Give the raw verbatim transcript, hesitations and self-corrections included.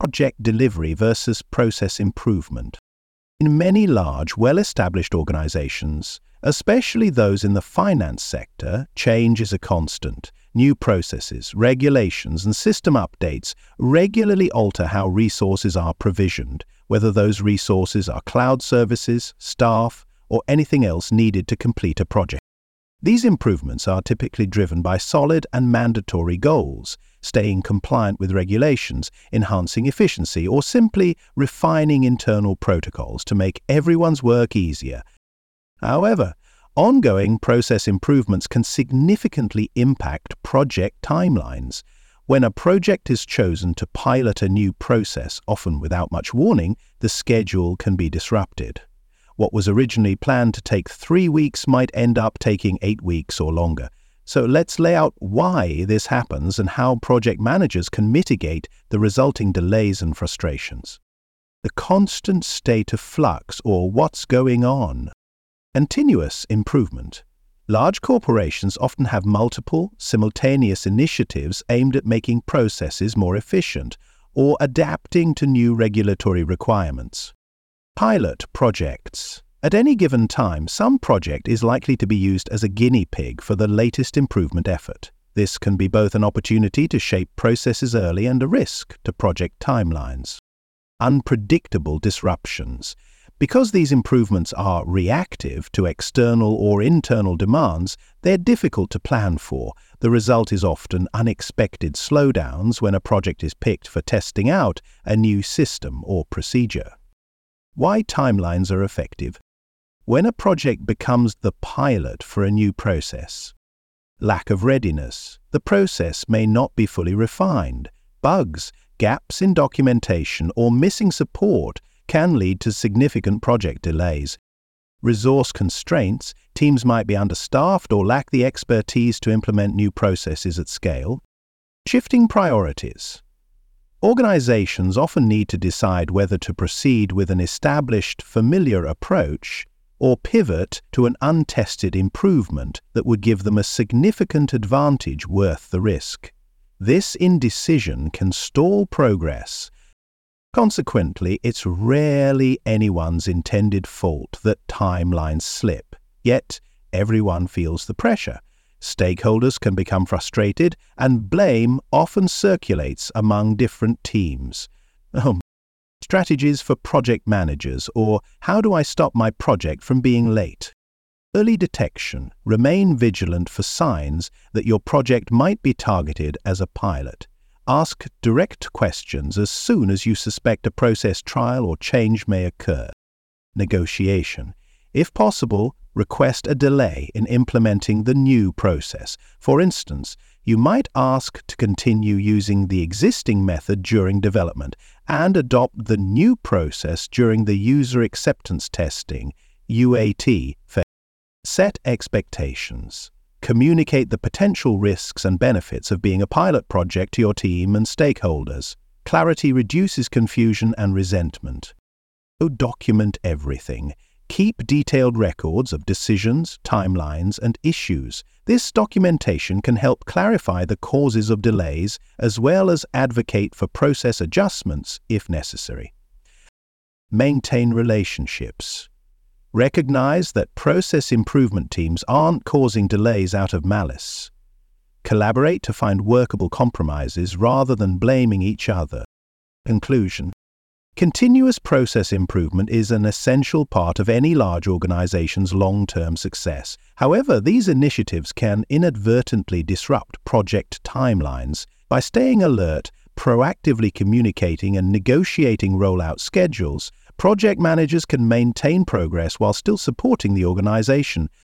project delivery versus process improvement. In many large, well-established organizations, especially those in the finance sector, change is a constant. New processes, regulations, and system updates regularly alter how resources are provisioned, whether those resources are cloud services, staff, or anything else needed to complete a project. These improvements are typically driven by solid and mandatory goals, staying compliant with regulations, enhancing efficiency, or simply refining internal protocols to make everyone's work easier. However, ongoing process improvements can significantly impact project timelines. When a project is chosen to pilot a new process, often without much warning, the schedule can be disrupted. What was originally planned to take three weeks might end up taking eight weeks or longer. So let's lay out why this happens and how project managers can mitigate the resulting delays and frustrations. The constant state of flux, or what's going on. Continuous improvement. Large corporations often have multiple, simultaneous initiatives aimed at making processes more efficient or adapting to new regulatory requirements. Pilot projects. At any given time, some project is likely to be used as a guinea pig for the latest improvement effort. This can be both an opportunity to shape processes early and a risk to project timelines. Unpredictable disruptions. Because these improvements are reactive to external or internal demands, they're difficult to plan for. The result is often unexpected slowdowns when a project is picked for testing out a new system or procedure. Why timelines are effective. When a project becomes the pilot for a new process. Lack of readiness. The process may not be fully refined. Bugs, gaps in documentation, or missing support can lead to significant project delays. Resource constraints. Teams might be understaffed or lack the expertise to implement new processes at scale. Shifting priorities. Organizations often need to decide whether to proceed with an established, familiar approach or pivot to an untested improvement that would give them a significant advantage worth the risk. This indecision can stall progress. Consequently, it's rarely anyone's intended fault that timelines slip, yet everyone feels the pressure. Stakeholders can become frustrated, and blame often circulates among different teams. Oh, strategies for project managers, or how do I stop my project from being late? Early detection. Remain vigilant for signs that your project might be targeted as a pilot. Ask direct questions as soon as you suspect a process trial or change may occur. Negotiation. If possible, request a delay in implementing the new process. For instance, you might ask to continue using the existing method during development and adopt the new process during the user acceptance testing U A T phase. Set expectations. Communicate the potential risks and benefits of being a pilot project to your team and stakeholders. Clarity reduces confusion and resentment. Document everything. Keep detailed records of decisions, timelines, and issues. This documentation can help clarify the causes of delays as well as advocate for process adjustments if necessary. Maintain relationships. Recognize that process improvement teams aren't causing delays out of malice. Collaborate to find workable compromises rather than blaming each other. Conclusion. Continuous process improvement is an essential part of any large organization's long-term success. However, these initiatives can inadvertently disrupt project timelines. By staying alert, proactively communicating, and negotiating rollout schedules, project managers can maintain progress while still supporting the organization.